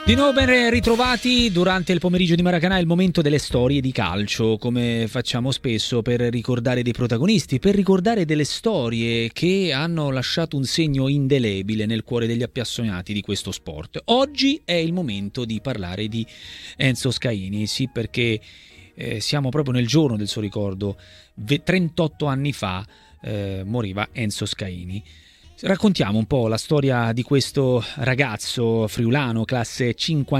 Di nuovo ben ritrovati durante il pomeriggio di Maracanã, il momento delle storie di calcio, come facciamo spesso per ricordare dei protagonisti, per ricordare delle storie che hanno lasciato un segno indelebile nel cuore degli appassionati di questo sport. Oggi è il momento di parlare di Enzo Scaini, sì, perché siamo proprio nel giorno del suo ricordo. 38 anni fa moriva Enzo Scaini. Raccontiamo un po' la storia di questo ragazzo friulano, classe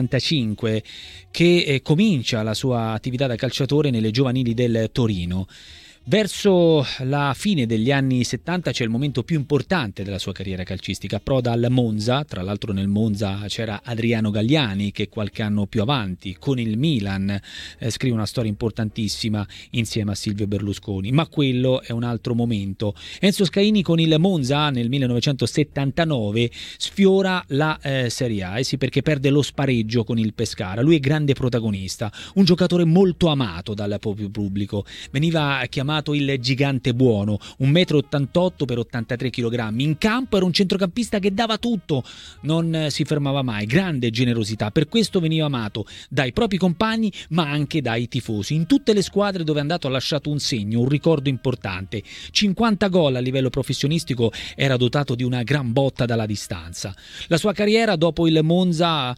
55, che comincia la sua attività da calciatore nelle giovanili del Torino. Verso la fine degli anni 70 c'è il momento più importante della sua carriera calcistica. Approda al Monza, tra l'altro nel Monza c'era Adriano Galliani che qualche anno più avanti con il Milan scrive una storia importantissima insieme a Silvio Berlusconi, ma quello è un altro momento. Enzo Scaini con il Monza nel 1979 sfiora la Serie A, sì, perché perde lo spareggio con il Pescara. Lui è grande protagonista, un giocatore molto amato dal proprio pubblico, veniva chiamato il gigante buono, 1,88 m per 83 kg. In campo era un centrocampista che dava tutto, non si fermava mai, grande generosità, per questo veniva amato dai propri compagni ma anche dai tifosi. In tutte le squadre dove è andato ha lasciato un segno, un ricordo importante. 50 gol a livello professionistico, era dotato di una gran botta dalla distanza. La sua carriera dopo il Monza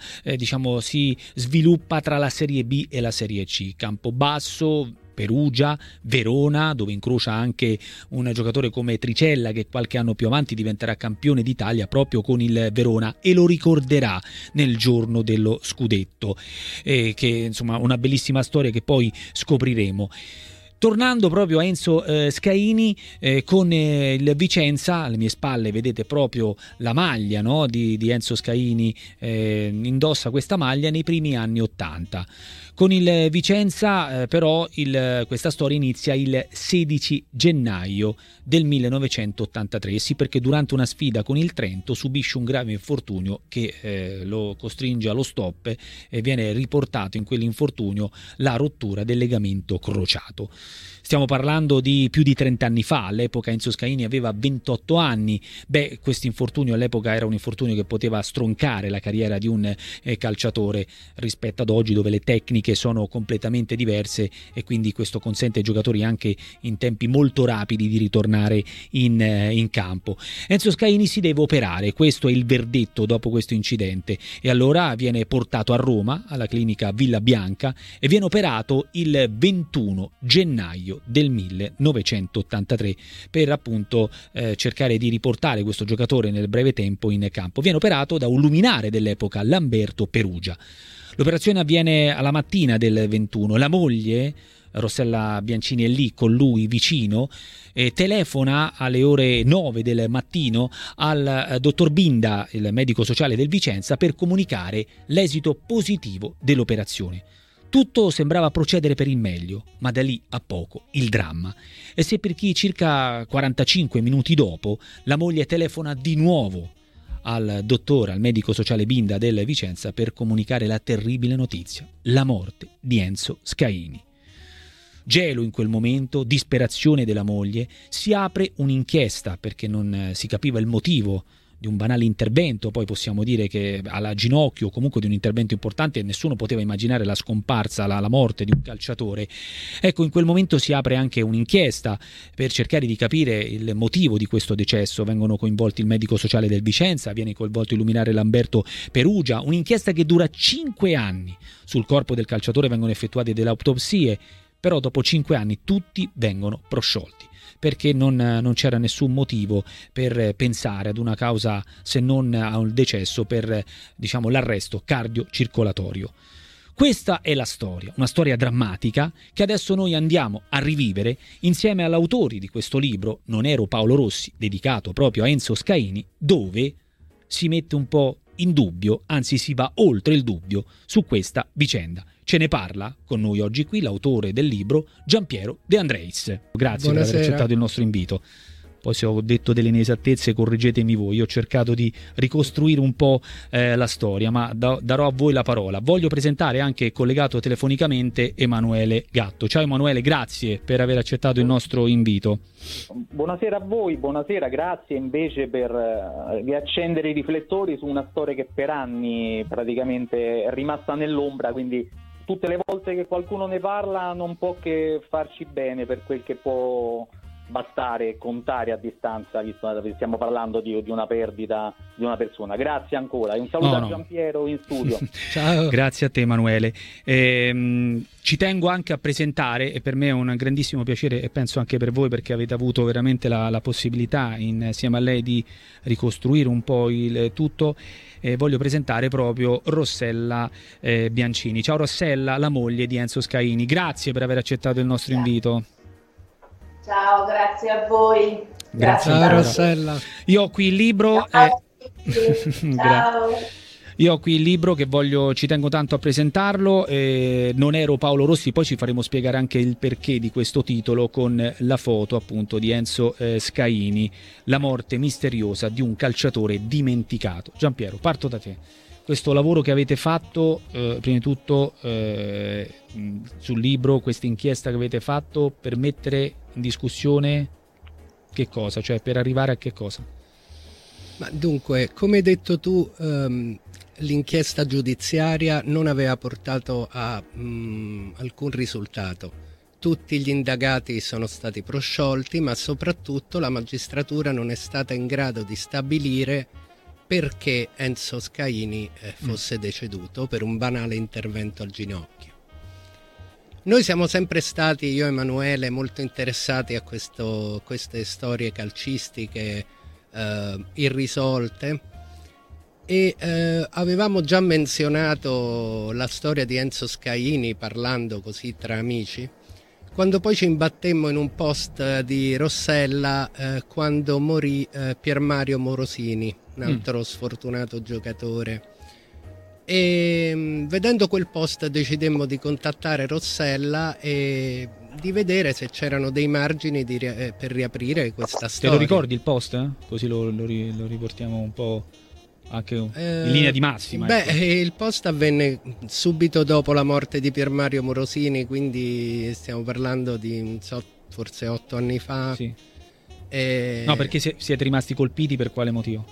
si sviluppa tra la Serie B e la Serie C, Campobasso, Perugia, Verona, dove incrocia anche un giocatore come Tricella che qualche anno più avanti diventerà campione d'Italia proprio con il Verona e lo ricorderà nel giorno dello scudetto, che insomma una bellissima storia che poi scopriremo. Tornando proprio a Enzo Scaini, con il Vicenza, alle mie spalle vedete proprio la maglia, no, di Enzo Scaini, indossa questa maglia nei primi anni '80. Con il Vicenza però questa storia inizia il 16 gennaio del 1983, sì, perché durante una sfida con il Trento subisce un grave infortunio che lo costringe allo stop e viene riportato in quell'infortunio la rottura del legamento crociato. Stiamo parlando di più di 30 anni fa, all'epoca Enzo Scaini aveva 28 anni, questo infortunio all'epoca era un infortunio che poteva stroncare la carriera di un calciatore rispetto ad oggi dove le tecniche sono completamente diverse e quindi questo consente ai giocatori anche in tempi molto rapidi di ritornare in campo. Enzo Scaini si deve operare, questo è il verdetto dopo questo incidente, e allora viene portato a Roma alla clinica Villa Bianca e viene operato il 21 gennaio del 1983 per appunto cercare di riportare questo giocatore nel breve tempo in campo. Viene operato da un luminare dell'epoca, Lamberto Perugia. L'operazione avviene alla mattina del 21. La moglie Rossella Biancini è lì con lui vicino e telefona alle ore 9 del mattino al dottor Binda, il medico sociale del Vicenza, per comunicare l'esito positivo dell'operazione. Tutto sembrava procedere per il meglio, ma da lì a poco il dramma. E se per chi circa 45 minuti dopo la moglie telefona di nuovo al dottore, al medico sociale Binda del Vicenza per comunicare la terribile notizia, la morte di Enzo Scaini. Gelo in quel momento, disperazione della moglie, si apre un'inchiesta perché non si capiva il motivo di un banale intervento, poi possiamo dire che alla ginocchio, comunque di un intervento importante, nessuno poteva immaginare la scomparsa, la morte di un calciatore. Ecco, in quel momento si apre anche un'inchiesta per cercare di capire il motivo di questo decesso. Vengono coinvolti il medico sociale del Vicenza, viene coinvolto il luminare Lamberto Perugia, un'inchiesta che dura 5 anni. Sul corpo del calciatore vengono effettuate delle autopsie, però dopo 5 anni tutti vengono prosciolti, perché non c'era nessun motivo per pensare ad una causa se non a un decesso per, l'arresto cardiocircolatorio. Questa è la storia, una storia drammatica che adesso noi andiamo a rivivere insieme all'autori di questo libro, Non ero Paolo Rossi, dedicato proprio a Enzo Scaini, dove si mette un po' in dubbio, anzi si va oltre il dubbio su questa vicenda. Ce ne parla con noi oggi qui l'autore del libro, Giampiero De Andreis. Grazie per aver accettato il nostro invito. poi se ho detto delle inesattezze correggetemi voi, io ho cercato di ricostruire un po' la storia, ma darò a voi la parola. Voglio presentare anche collegato telefonicamente Emanuele Gatto. Ciao Emanuele, grazie per aver accettato il nostro invito. Buonasera a voi, buonasera, grazie invece per riaccendere i riflettori su una storia che per anni praticamente è rimasta nell'ombra, quindi tutte le volte che qualcuno ne parla non può che farci bene per quel che può bastare e contare a distanza, visto che stiamo parlando di una perdita di una persona. Grazie ancora e un saluto a Giampiero in studio. Ciao. Grazie a te Emanuele. Ci tengo anche a presentare, e per me è un grandissimo piacere e penso anche per voi, perché avete avuto veramente la possibilità insieme a lei di ricostruire un po' il tutto. Voglio presentare proprio Rossella Biancini. Ciao Rossella, la moglie di Enzo Scaini. Grazie per aver accettato il nostro invito. Ciao, grazie a voi. Grazie. Ciao Rossella. Io ho qui il libro. Ciao. Ciao. Io ho qui il libro che ci tengo tanto a presentarlo. Non ero Paolo Rossi, poi ci faremo spiegare anche il perché di questo titolo con la foto appunto di Enzo Scaini, la morte misteriosa di un calciatore dimenticato. Giampiero, parto da te. Questo lavoro che avete fatto, prima di tutto sul libro, questa inchiesta che avete fatto per mettere in discussione che cosa? Cioè per arrivare a che cosa? Ma dunque, come hai detto tu, l'inchiesta giudiziaria non aveva portato a alcun risultato. Tutti gli indagati sono stati prosciolti, ma soprattutto la magistratura non è stata in grado di stabilire perché Enzo Scaini fosse deceduto per un banale intervento al ginocchio. Noi siamo sempre stati, io e Emanuele, molto interessati a queste storie calcistiche irrisolte e avevamo già menzionato la storia di Enzo Scaini parlando così tra amici, quando poi ci imbattemmo in un post di Rossella quando morì Pier Mario Morosini, un altro sfortunato giocatore. E vedendo quel post decidemmo di contattare Rossella e di vedere se c'erano dei margini per riaprire questa storia. Te lo ricordi il post? Così lo riportiamo un po' anche in linea di massima. Beh, il post avvenne subito dopo la morte di Pier Mario Morosini, quindi stiamo parlando di forse 8 anni fa. Sì. No, perché siete rimasti colpiti per quale motivo?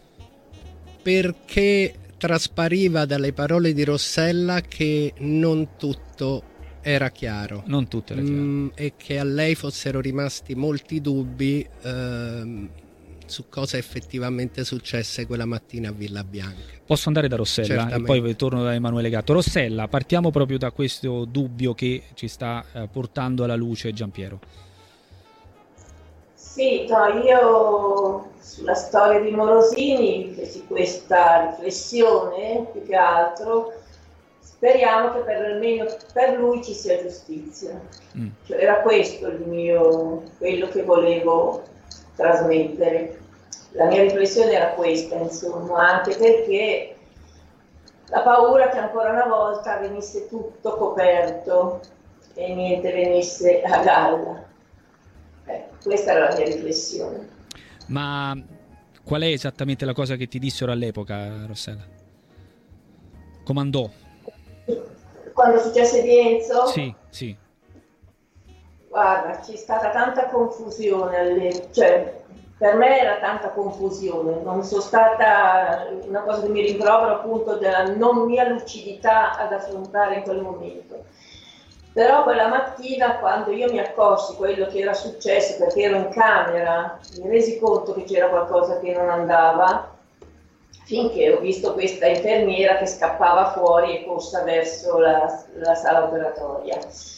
Perché traspariva dalle parole di Rossella che non tutto era chiaro. Non tutto era chiaro. E che a lei fossero rimasti molti dubbi su cosa effettivamente successe quella mattina a Villa Bianca. Posso andare da Rossella? Certamente. E poi torno da Emanuele Gatto. Rossella, partiamo proprio da questo dubbio che ci sta portando alla luce Giampiero. Sì, no, io sulla storia di Morosini feci questa riflessione, più che altro, speriamo che almeno per lui ci sia giustizia. Cioè, era questo quello che volevo trasmettere. La mia riflessione era questa, insomma, anche perché la paura che ancora una volta venisse tutto coperto e niente venisse a galla. Questa era la mia riflessione. Ma qual è esattamente la cosa che ti dissero all'epoca, Rossella? Comandò? Quando successe di Enzo? Sì. Guarda, c'è stata tanta confusione, cioè per me era tanta confusione, non sono stata una cosa che mi rimprovero appunto della non mia lucidità ad affrontare in quel momento. Però quella mattina, quando io mi accorsi quello che era successo, perché ero in camera, mi resi conto che c'era qualcosa che non andava, finché ho visto questa infermiera che scappava fuori e corsa verso la sala operatoria.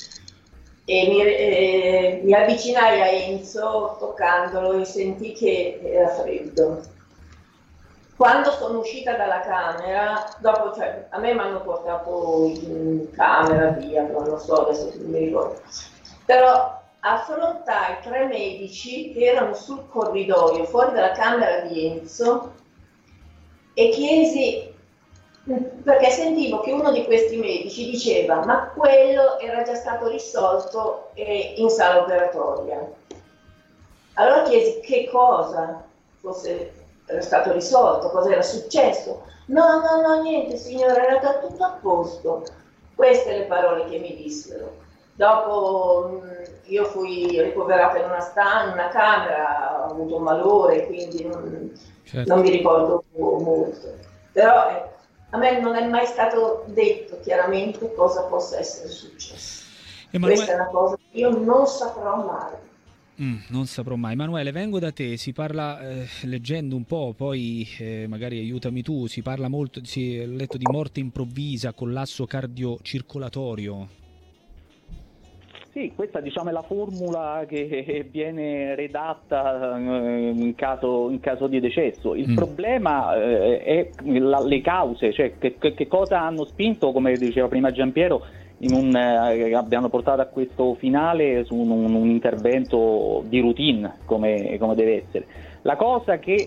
E mi avvicinai a Enzo toccandolo e sentì che era freddo. Quando sono uscita dalla camera, dopo, cioè, a me mi hanno portato in camera, via, non lo so, adesso non mi ricordo. Però affrontai 3 medici che erano sul corridoio, fuori dalla camera di Enzo, e chiesi, perché sentivo che uno di questi medici diceva ma quello era già stato risolto in sala operatoria. Allora chiesi che cosa fosse era stato risolto, cosa era successo. No, no, no, niente signora, era tutto a posto. Queste le parole che mi dissero. Dopo io fui ricoverata in una camera, ho avuto un malore, quindi Certo. non mi ricordo molto. Però a me non è mai stato detto chiaramente cosa possa essere successo. Questa è una cosa che io non saprò mai. Non saprò mai. Emanuele, vengo da te, si parla, leggendo un po', poi magari aiutami tu, si parla molto, ho letto di morte improvvisa, collasso cardiocircolatorio. Sì, questa diciamo è la formula che viene redatta in caso di decesso. Il problema è le cause, cioè che cosa hanno spinto, come diceva prima Giampiero, abbiamo portato a questo finale su un intervento di routine come deve essere. La cosa che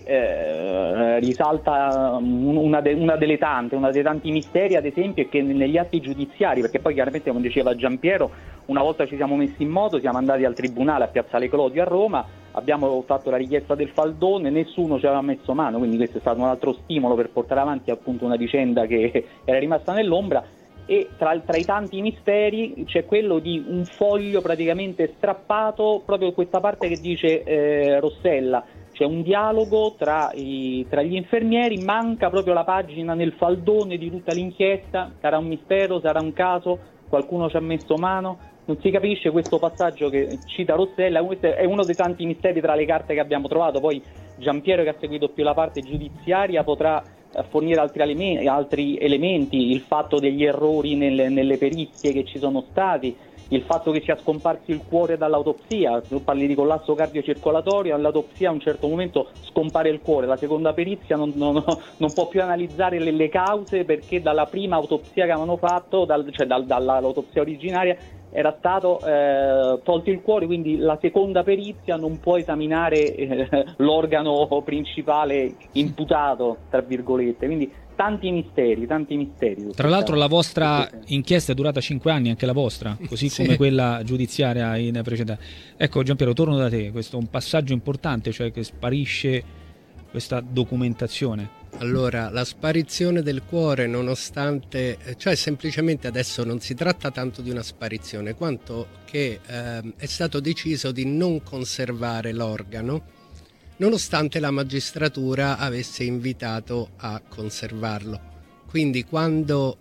risalta una dei tanti misteri, ad esempio, è che negli atti giudiziari, perché poi chiaramente, come diceva Giampiero, una volta ci siamo messi in moto, siamo andati al tribunale a Piazzale Clodio a Roma, abbiamo fatto la richiesta del faldone, nessuno ci aveva messo mano, quindi questo è stato un altro stimolo per portare avanti appunto una vicenda che era rimasta nell'ombra. E tra i tanti misteri c'è quello di un foglio praticamente strappato, proprio questa parte che dice Rossella. C'è un dialogo tra gli infermieri, manca proprio la pagina nel faldone di tutta l'inchiesta. Sarà un mistero, sarà un caso, qualcuno ci ha messo mano, non si capisce questo passaggio che cita Rossella. Questo è uno dei tanti misteri tra le carte che abbiamo trovato. Poi Giampiero, che ha seguito più la parte giudiziaria, potrà fornire altri elementi, il fatto degli errori nelle perizie che ci sono stati, il fatto che sia scomparso il cuore dall'autopsia. Tu parli di collasso cardiocircolatorio, all'autopsia a un certo momento scompare il cuore, la seconda perizia non può più analizzare le cause, perché dalla prima autopsia che avevano fatto, dall'autopsia originaria, era stato tolto il cuore, quindi la seconda perizia non può esaminare l'organo principale imputato, tra virgolette, quindi tanti misteri. Tra l'altro la vostra inchiesta è durata 5 anni, anche la vostra, così Sì. come quella giudiziaria in precedenza. Ecco Giampiero, torno da te, questo è un passaggio importante, cioè che sparisce questa documentazione. Allora, la sparizione del cuore, nonostante, cioè semplicemente adesso non si tratta tanto di una sparizione, quanto che è stato deciso di non conservare l'organo, nonostante la magistratura avesse invitato a conservarlo. Quindi quando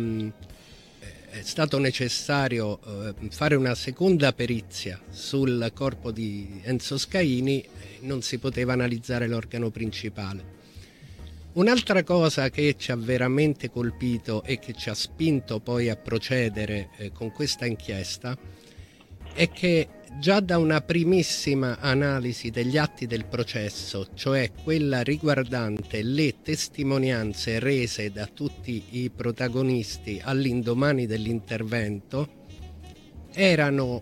è stato necessario fare una seconda perizia sul corpo di Enzo Scaini, non si poteva analizzare l'organo principale. Un'altra cosa che ci ha veramente colpito e che ci ha spinto poi a procedere con questa inchiesta è che già da una primissima analisi degli atti del processo, cioè quella riguardante le testimonianze rese da tutti i protagonisti all'indomani dell'intervento, erano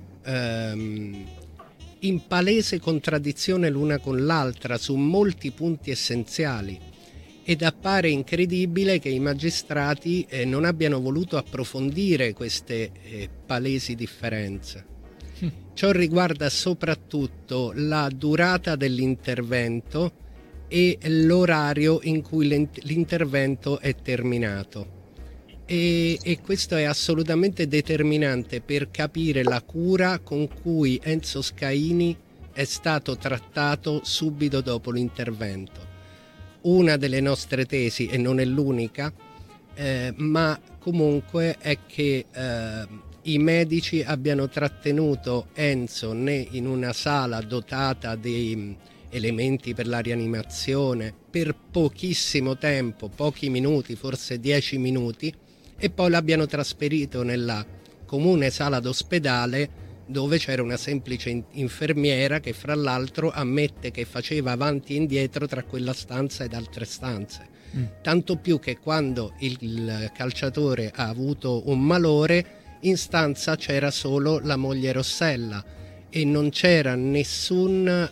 in palese contraddizione l'una con l'altra su molti punti essenziali. Ed appare incredibile che i magistrati non abbiano voluto approfondire queste palesi differenze. Ciò riguarda soprattutto la durata dell'intervento e l'orario in cui l'intervento è terminato. E questo è assolutamente determinante per capire la cura con cui Enzo Scaini è stato trattato subito dopo l'intervento. Una delle nostre tesi, e non è l'unica, ma comunque è che i medici abbiano trattenuto Enzo in una sala dotata di elementi per la rianimazione per pochissimo tempo, pochi minuti, forse 10 minuti, e poi l'abbiano trasferito nella comune sala d'ospedale, dove c'era una semplice infermiera che fra l'altro ammette che faceva avanti e indietro tra quella stanza ed altre stanze. Tanto più che quando il calciatore ha avuto un malore, in stanza c'era solo la moglie Rossella e non c'era nessun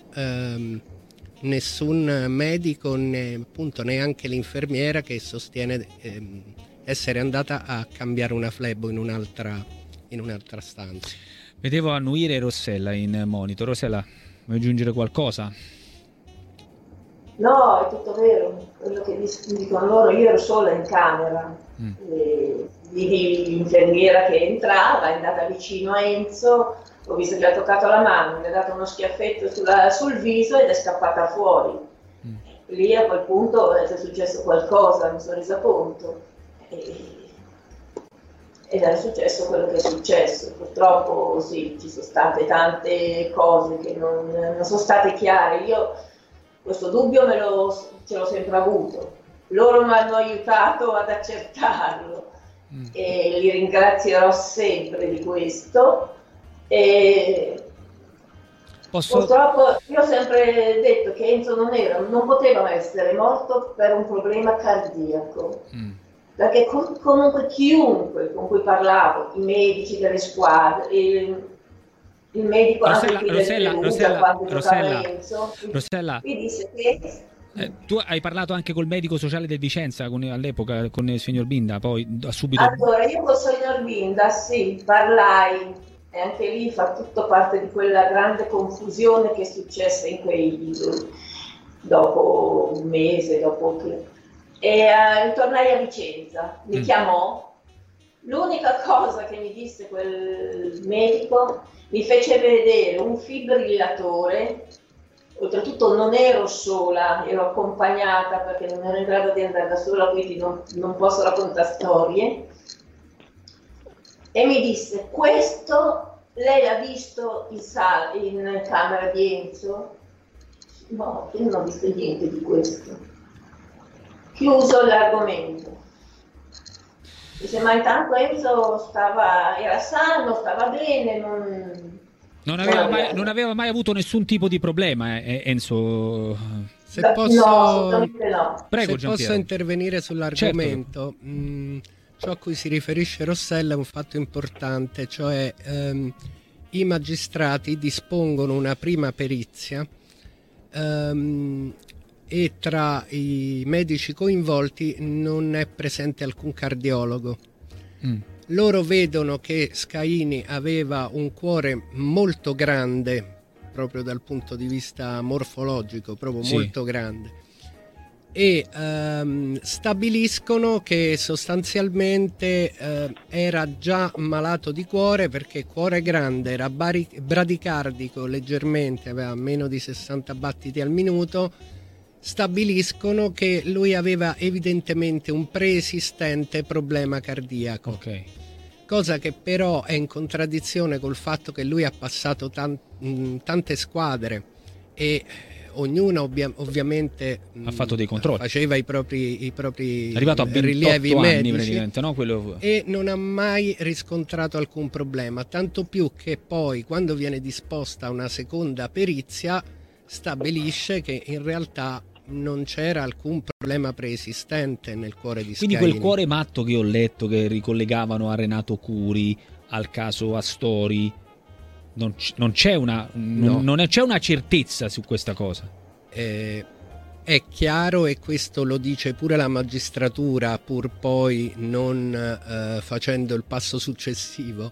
medico, appunto neanche l'infermiera che sostiene essere andata a cambiare una flebo in un'altra stanza. Vedevo annuire Rossella in monitor. Rossella, Vuoi aggiungere qualcosa? No, è tutto vero, quello che dicono loro. Io ero sola in camera, vidi l'infermiera che entrava, è andata vicino a Enzo, ho visto che ha toccato la mano, mi ha dato uno schiaffetto sul viso ed è scappata fuori. Lì a quel punto è successo qualcosa, mi sono resa conto. Ed è successo quello che è successo. Purtroppo sì, ci sono state tante cose che non sono state chiare. Io questo dubbio ce l'ho sempre avuto. Loro mi hanno aiutato ad accertarlo e li ringrazierò sempre di questo. E purtroppo io ho sempre detto che Enzo non poteva essere morto per un problema cardiaco. Perché comunque chiunque con cui parlavo, i medici delle squadre, il medico anche qui del Perugia, quando giocava Enzo, mi disse che... tu hai parlato anche col medico sociale del Vicenza all'epoca, con il signor Binda, poi subito... Allora, io col signor Binda, sì, parlai, e anche lì fa tutto parte di quella grande confusione che è successa in dopo un mese, dopo che... E ritornai a Vicenza, mi chiamò. L'unica cosa che mi disse quel medico, mi fece vedere un fibrillatore. Oltretutto non ero sola, ero accompagnata perché non ero in grado di andare da sola, quindi non posso raccontare storie. E mi disse: questo lei l'ha visto in camera di Enzo? No, io non ho visto niente di questo. Chiuso l'argomento. Dice: ma intanto Enzo era sano, stava bene, non aveva mai avuto nessun tipo di problema, Enzo. Se posso, no, assolutamente no. Prego, se posso intervenire sull'argomento, certo. Ciò a cui si riferisce Rossella è un fatto importante, cioè i magistrati dispongono una prima perizia e tra i medici coinvolti non è presente alcun cardiologo. Loro vedono che Scaini aveva un cuore molto grande, proprio dal punto di vista morfologico, proprio molto grande, e stabiliscono che sostanzialmente era già malato di cuore, perché cuore grande, era bradicardico leggermente, aveva meno di 60 battiti al minuto. Stabiliscono che lui aveva evidentemente un preesistente problema cardiaco, cosa che però è in contraddizione col fatto che lui ha passato tante squadre e ognuna ovviamente ha fatto dei controlli, faceva i propri è arrivato a 28 rilievi anni medici, praticamente, no? E non ha mai riscontrato alcun problema, tanto più che poi quando viene disposta una seconda perizia stabilisce che in realtà non c'era alcun problema preesistente nel cuore di Scaini. Quindi quel cuore matto che ho letto, che ricollegavano a Renato Curi, al caso Astori, non c'è una certezza su questa cosa. È chiaro, e questo lo dice pure la magistratura, pur poi non facendo il passo successivo,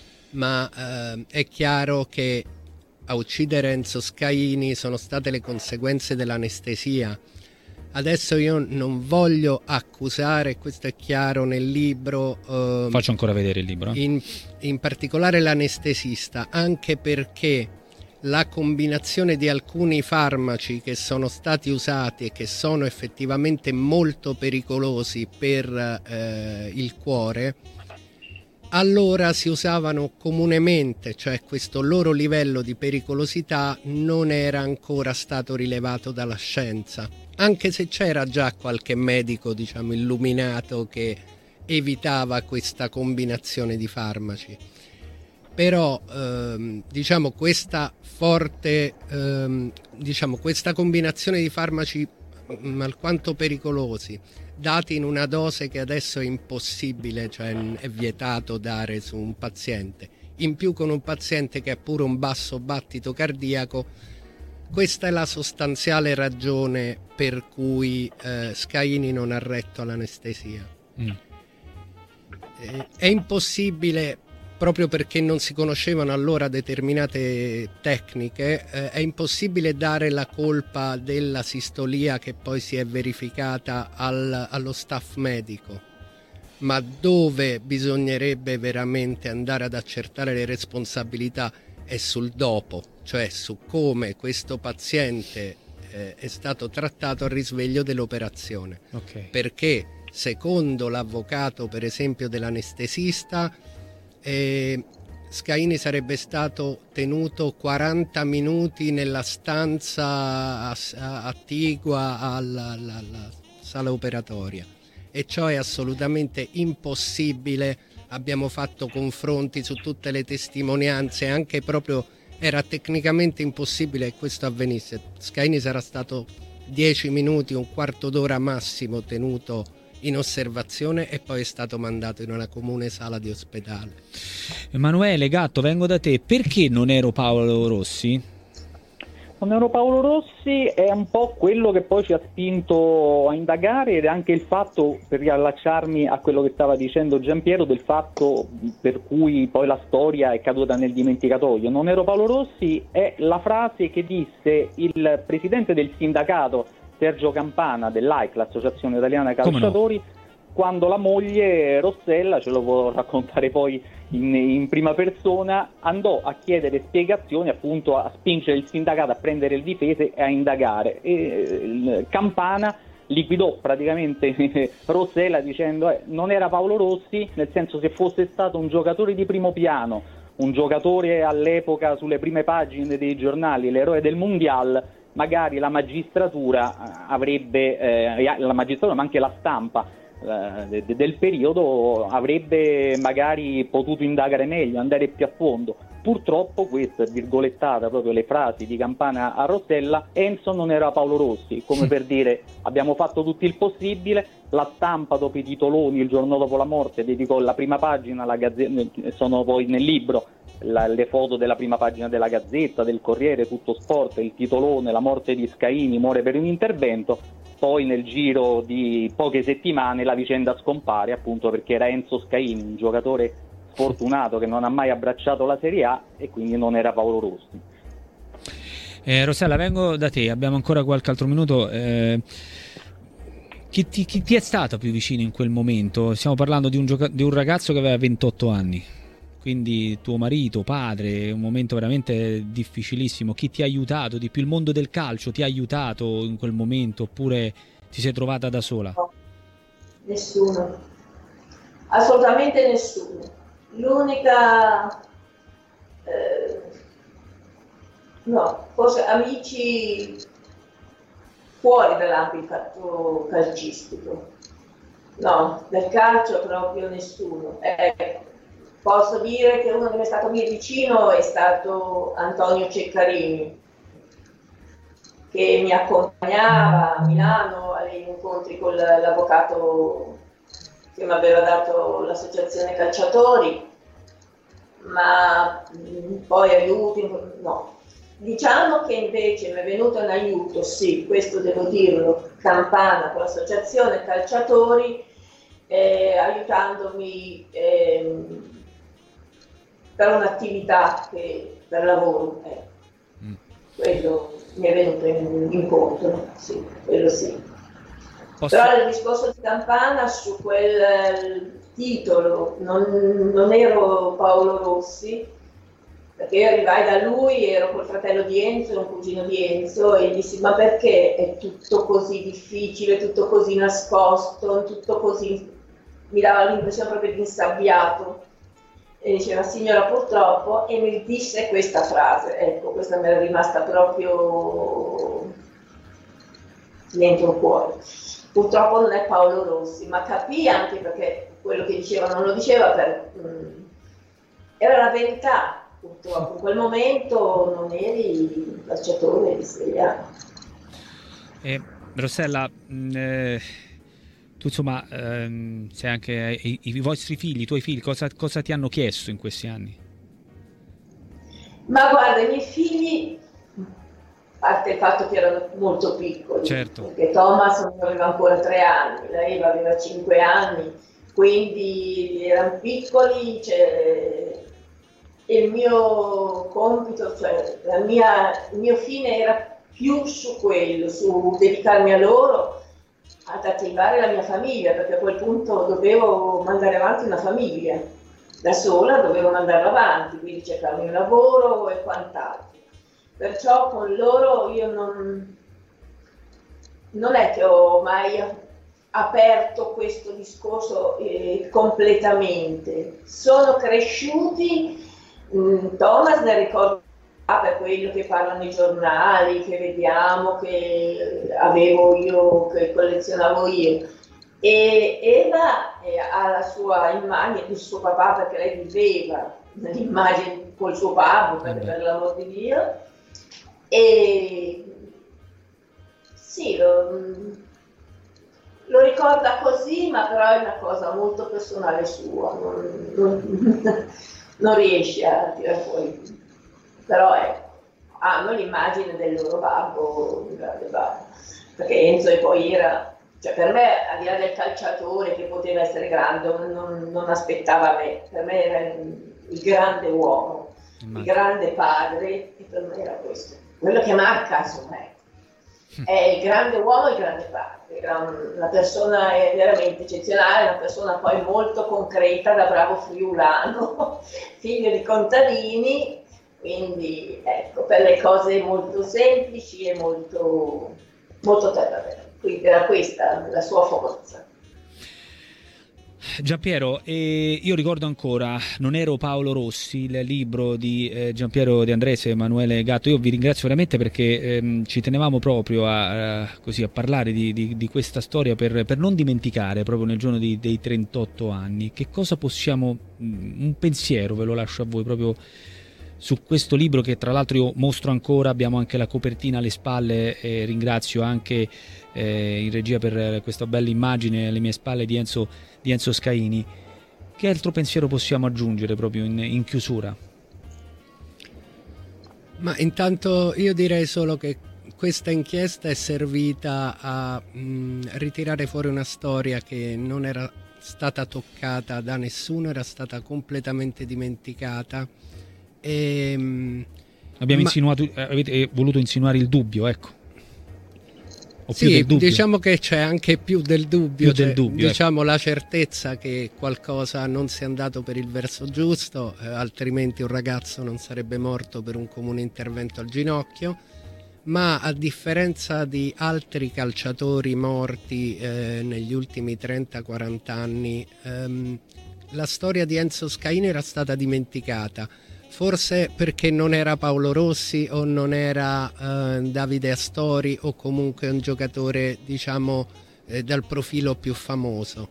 ma è chiaro che a uccidere Enzo Scaini sono state le conseguenze dell'anestesia. Adesso io non voglio accusare, questo è chiaro nel libro. Faccio ancora vedere il libro. In particolare l'anestesista, anche perché la combinazione di alcuni farmaci che sono stati usati e che sono effettivamente molto pericolosi per il cuore, allora si usavano comunemente, cioè questo loro livello di pericolosità non era ancora stato rilevato dalla scienza, anche se c'era già qualche medico, diciamo, illuminato che evitava questa combinazione di farmaci. Però diciamo questa combinazione di farmaci alquanto pericolosi, dati in una dose che adesso è impossibile, cioè è vietato dare su un paziente, in più con un paziente che ha pure un basso battito cardiaco, questa è la sostanziale ragione per cui Scaini non ha retto all'anestesia. È impossibile proprio perché non si conoscevano allora determinate tecniche, è impossibile dare la colpa della sistolia che poi si è verificata allo staff medico, ma dove bisognerebbe veramente andare ad accertare le responsabilità è sul dopo, cioè su come questo paziente è stato trattato al risveglio dell'operazione. Okay. Perché secondo l'avvocato, per esempio, dell'anestesista, Scaini sarebbe stato tenuto 40 minuti nella stanza attigua alla sala operatoria, e ciò è assolutamente impossibile. Abbiamo fatto confronti su tutte le testimonianze, anche proprio era tecnicamente impossibile che questo avvenisse. Scaini sarà stato 10 minuti, un quarto d'ora massimo tenuto in osservazione e poi è stato mandato in una comune sala di ospedale. Emanuele Gatto, vengo da te. Perché non ero Paolo Rossi? Non ero Paolo Rossi è un po' quello che poi ci ha spinto a indagare, ed è anche il fatto, per riallacciarmi a quello che stava dicendo Giampiero, del fatto per cui poi la storia è caduta nel dimenticatoio. Non ero Paolo Rossi è la frase che disse il presidente del sindacato Sergio Campana dell'AIC, l'Associazione Italiana Calciatori, quando la moglie Rossella, ce lo può raccontare poi in prima persona, andò a chiedere spiegazioni, appunto a spingere il sindacato a prendere le difese e a indagare. E Campana liquidò praticamente Rossella dicendo non era Paolo Rossi, nel senso, se fosse stato un giocatore di primo piano, un giocatore all'epoca sulle prime pagine dei giornali, l'eroe del Mondial, magari la magistratura avrebbe, la magistratura ma anche la stampa del periodo avrebbe magari potuto indagare meglio, andare più a fondo. Purtroppo, questa è virgolettata proprio le frasi di Campana a Rossella, Enzo non era Paolo Rossi, come per dire abbiamo fatto tutto il possibile. La stampa, dopo i titoloni il giorno dopo la morte, dedicò la prima pagina alla Gazzetta, sono poi nel libro le foto della prima pagina della Gazzetta, del Corriere, Tutto Sport, il titolone, la morte di Scaini, muore per un intervento. Poi nel giro di poche settimane la vicenda scompare, appunto perché era Enzo Scaini, un giocatore sfortunato che non ha mai abbracciato la Serie A, e quindi non era Paolo Rossi. Rossella, vengo da te, abbiamo ancora qualche altro minuto. Chi ti è stato più vicino in quel momento? Stiamo parlando di un ragazzo che aveva 28 anni, quindi tuo marito, padre, un momento veramente difficilissimo. Chi ti ha aiutato di più? Il mondo del calcio ti ha aiutato in quel momento, oppure ti sei trovata da sola? No, nessuno, assolutamente nessuno. L'unica, no, forse amici fuori dall'ambito calcistico, no, del calcio proprio nessuno. Posso dire che uno che mi è stato vicino è stato Antonio Ceccarini, che mi accompagnava a Milano agli incontri con l'avvocato che mi aveva dato l'associazione calciatori, ma poi aiuti, no. Diciamo che invece mi è venuto in aiuto, sì, questo devo dirlo, Campana con l'associazione calciatori, aiutandomi per un'attività per lavoro. Quello mi è venuto incontro, sì, quello sì. Però il discorso di Campana su quel titolo non ero Paolo Rossi, perché io arrivai da lui, ero col fratello di Enzo, un cugino di Enzo, e dissi ma perché è tutto così difficile, tutto così nascosto, tutto così, mi dava l'impressione proprio di insabbiato. E diceva signora purtroppo, e mi disse questa frase, ecco, questa mi era rimasta proprio dentro il cuore. Purtroppo non è Paolo Rossi, ma capì anche perché quello che diceva non lo diceva era la verità. Purtroppo in quel momento non eri calciatore di Serie A. Rossella, tu insomma sei anche i vostri figli, i tuoi figli, cosa ti hanno chiesto in questi anni? Ma guarda, i miei figli, a parte il fatto che erano molto piccoli, certo, perché Thomas non aveva ancora 3 anni, la Eva aveva 5 anni, quindi erano piccoli, il mio compito, cioè il mio fine era più su quello, su dedicarmi a loro, ad attivare la mia famiglia, perché a quel punto dovevo mandare avanti una famiglia, da sola dovevo mandarla avanti, quindi cercarmi un lavoro e quant'altro. Perciò con loro io non è che ho mai aperto questo discorso completamente. Sono cresciuti, Thomas ne ricordo per quello che parlano i giornali, che vediamo, che avevo io, che collezionavo io. E Eva ha la sua immagine di suo papà, perché lei viveva nell'immagine col suo babbo, per l'amor di Dio. E sì, lo ricorda così, ma però è una cosa molto personale sua, non riesce a tirare fuori. Però hanno l'immagine del loro babbo, il grande babbo, perché Enzo poi era, cioè per me, al di là del calciatore che poteva essere grande, non aspettava me, per me era il grande uomo, il grande padre, e per me era questo, quello che marca, insomma, è il grande uomo e il grande padre, una persona veramente eccezionale, una persona poi molto concreta, da bravo friulano, figlio di contadini, quindi ecco, per le cose molto semplici e molto, molto terra-terra. Quindi era questa la sua forza. Giampiero, io ricordo ancora Non ero Paolo Rossi, il libro di Giampiero De Andrés e Emanuele Gatto. Io vi ringrazio veramente perché ci tenevamo proprio a parlare di questa storia per non dimenticare proprio nel giorno dei 38 anni. Che cosa possiamo, un pensiero ve lo lascio a voi proprio su questo libro, che tra l'altro io mostro ancora, abbiamo anche la copertina alle spalle, e ringrazio anche in regia per questa bella immagine alle mie spalle di Enzo Scaini. Che altro pensiero possiamo aggiungere proprio in chiusura? Ma intanto io direi solo che questa inchiesta è servita a ritirare fuori una storia che non era stata toccata da nessuno, era stata completamente dimenticata. Avete voluto insinuare il dubbio, ecco. Sì, diciamo che c'è anche più del dubbio, diciamo, la certezza che qualcosa non sia andato per il verso giusto, altrimenti un ragazzo non sarebbe morto per un comune intervento al ginocchio. Ma a differenza di altri calciatori morti negli ultimi 30-40 anni, la storia di Enzo Scaini era stata dimenticata. Forse perché non era Paolo Rossi o non era Davide Astori, o comunque un giocatore, diciamo, dal profilo più famoso.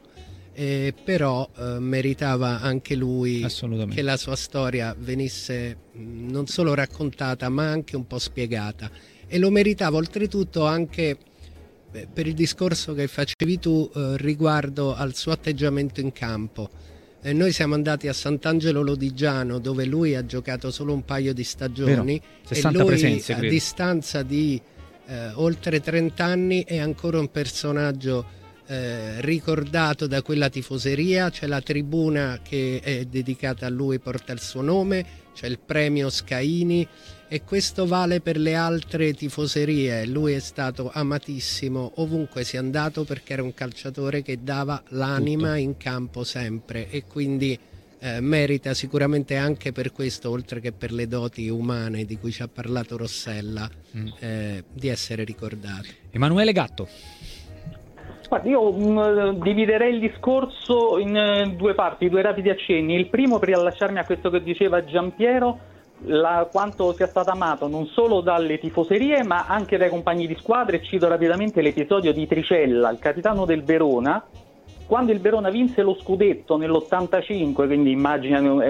Però meritava anche lui che la sua storia venisse non solo raccontata ma anche un po' spiegata, e lo meritava oltretutto anche per il discorso che facevi tu riguardo al suo atteggiamento in campo. Noi siamo andati a Sant'Angelo Lodigiano, dove lui ha giocato solo un paio di stagioni, e lui presenze, a distanza di oltre 30 anni è ancora un personaggio ricordato da quella tifoseria. C'è la tribuna che è dedicata a lui, porta il suo nome, c'è il premio Scaini, e questo vale per le altre tifoserie. Lui è stato amatissimo ovunque sia andato, perché era un calciatore che dava l'anima in campo sempre, e quindi merita sicuramente anche per questo, oltre che per le doti umane di cui ci ha parlato Rossella, di essere ricordato. Emanuele Gatto. Guarda, io dividerei il discorso in due parti, due rapidi accenni. Il primo, per riallacciarmi a questo che diceva Giampiero, quanto sia stato amato non solo dalle tifoserie ma anche dai compagni di squadra. E cito rapidamente l'episodio di Tricella, il capitano del Verona, quando il Verona vinse lo scudetto nell'85, quindi immagina è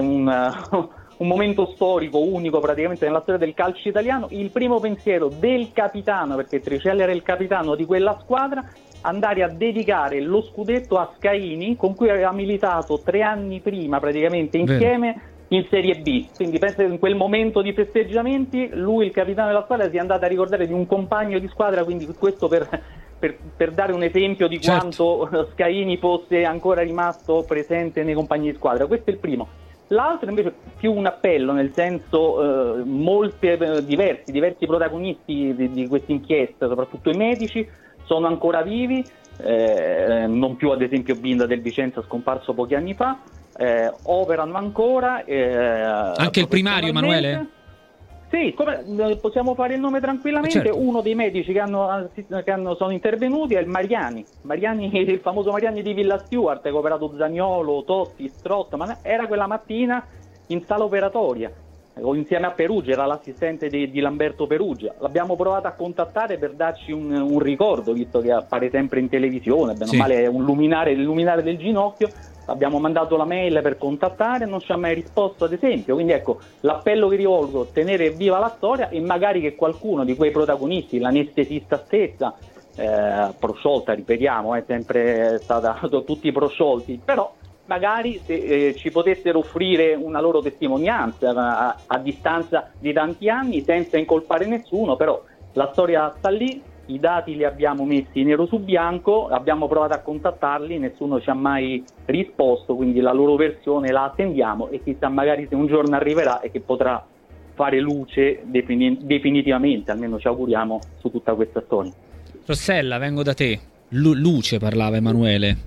un momento storico unico praticamente nella storia del calcio italiano. Il primo pensiero del capitano, perché Tricella era il capitano di quella squadra, andare a dedicare lo scudetto a Scaini, con cui aveva militato 3 anni prima praticamente insieme in Serie B. Quindi penso che in quel momento di festeggiamenti lui, il capitano della squadra, si è andato a ricordare di un compagno di squadra, quindi questo per per dare un esempio di quanto Scaini fosse ancora rimasto presente nei compagni di squadra. Questo è il primo. L'altro invece più un appello, nel senso diversi protagonisti di questa inchiesta, soprattutto i medici, sono ancora vivi, non più ad esempio Binda del Vicenza, scomparso pochi anni fa, operano ancora. Anche il primario, Emanuele? Sì, possiamo fare il nome tranquillamente. Certo. Uno dei medici che sono intervenuti è il Mariani, il famoso Mariani di Villa Stewart, che ha operato Zaniolo, Totti, Strott, ma era quella mattina in sala operatoria, o insieme a Perugia, era l'assistente di Lamberto Perugia. L'abbiamo provato a contattare per darci un ricordo, visto che appare sempre in televisione, bene o male è un luminare del ginocchio. Abbiamo mandato la mail per contattare, non ci ha mai risposto ad esempio, quindi ecco, l'appello che rivolgo: tenere viva la storia, e magari che qualcuno di quei protagonisti, l'anestesista stessa, prosciolta, ripetiamo, è sempre stata tutti prosciolti, però magari se ci potessero offrire una loro testimonianza a distanza di tanti anni, senza incolpare nessuno, però la storia sta lì. I dati li abbiamo messi nero su bianco, abbiamo provato a contattarli, nessuno ci ha mai risposto, quindi la loro versione la attendiamo e chissà magari se un giorno arriverà e che potrà fare luce definitivamente, almeno ci auguriamo, su tutta questa storia. Rossella, vengo da te. Luce parlava Emanuele.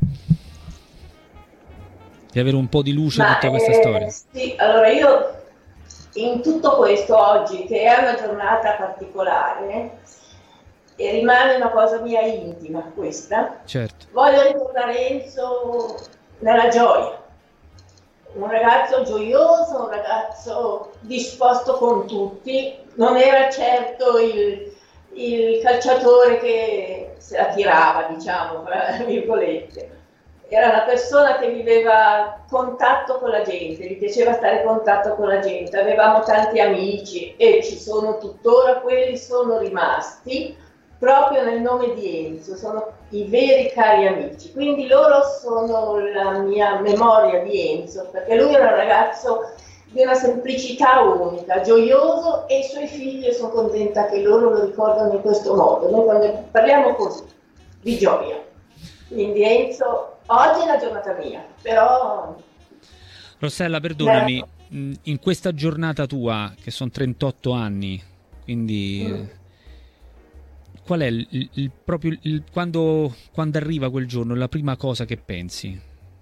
Di avere un po' di luce in tutta questa storia. Sì, allora io in tutto questo oggi, che è una giornata particolare, e rimane una cosa mia intima questa, certo, voglio ricordare Enzo nella gioia, un ragazzo gioioso, un ragazzo disposto con tutti, non era certo il calciatore che se la tirava, diciamo, tra virgolette. Era una persona che viveva contatto con la gente, gli piaceva stare in contatto con la gente, avevamo tanti amici e ci sono tuttora, quelli sono rimasti proprio nel nome di Enzo, sono i veri cari amici, quindi loro sono la mia memoria di Enzo, perché lui era un ragazzo di una semplicità unica, gioioso, e i suoi figli, sono contenta che loro lo ricordano in questo modo. Noi quando parliamo così, di gioia, quindi Enzo, oggi è la giornata mia, però... Rossella, perdonami, in questa giornata tua, che sono 38 anni, quindi... Qual è quando arriva quel giorno, la prima cosa che pensi?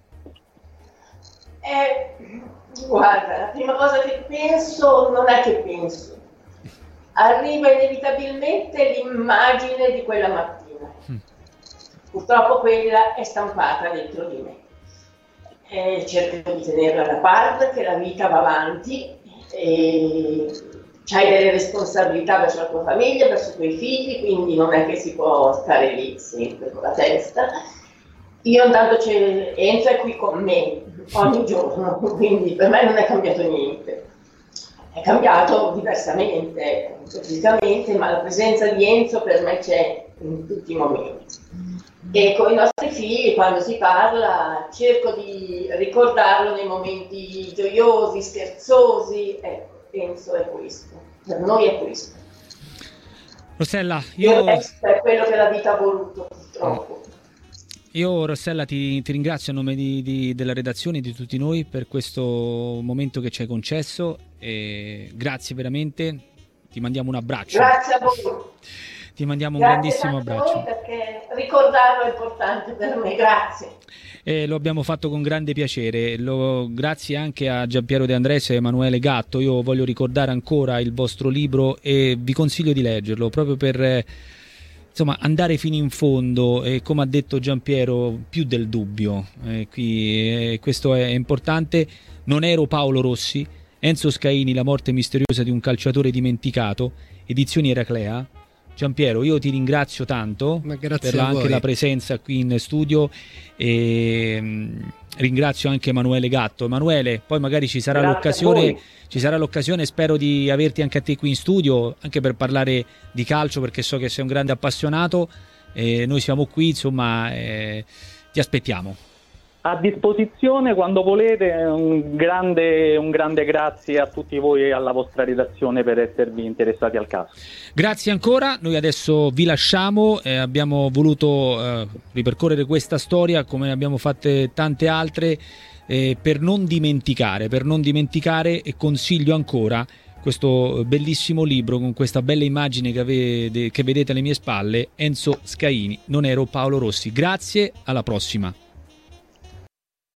Guarda, la prima cosa che penso non è che penso. Arriva inevitabilmente l'immagine di quella mattina. Purtroppo quella è stampata dentro di me. Cerco di tenerla da parte, che la vita va avanti e... c'hai delle responsabilità verso la tua famiglia, verso i tuoi figli, quindi non è che si può stare lì sempre con la testa. Io intanto Enzo è qui con me ogni giorno, quindi per me non è cambiato niente. È cambiato diversamente, fisicamente, ma la presenza di Enzo per me c'è in tutti i momenti. E con i nostri figli, quando si parla, cerco di ricordarlo nei momenti gioiosi, scherzosi, ecco. Penso è questo, per noi è questo. Rossella, è quello che la vita ha voluto, purtroppo. Io, Rossella, ti ringrazio a nome della redazione e di tutti noi per questo momento che ci hai concesso, e grazie veramente, ti mandiamo un abbraccio. Grazie a voi. Ti mandiamo un grandissimo abbraccio. Perché ricordarlo è importante per me, grazie. Lo abbiamo fatto con grande piacere, grazie anche a Giampiero De Andrés e Emanuele Gatto. Io voglio ricordare ancora il vostro libro e vi consiglio di leggerlo proprio per andare fino in fondo, e come ha detto Giampiero, più del dubbio, questo è importante. Non ero Paolo Rossi, Enzo Scaini, la morte misteriosa di un calciatore dimenticato, edizioni Eraclea. Giampiero, io ti ringrazio tanto per anche la presenza qui in studio, e ringrazio anche Emanuele Gatto. Emanuele, poi magari ci sarà l'occasione, spero di averti anche a te qui in studio, anche per parlare di calcio, perché so che sei un grande appassionato, e noi siamo qui, ti aspettiamo. A disposizione quando volete. Un grande grazie a tutti voi e alla vostra redazione per esservi interessati al caso. Grazie ancora, noi adesso vi lasciamo, abbiamo voluto ripercorrere questa storia come ne abbiamo fatte tante altre, per non dimenticare, e consiglio ancora questo bellissimo libro con questa bella immagine che vedete alle mie spalle, Enzo Scaini, Non ero Paolo Rossi. Grazie, alla prossima.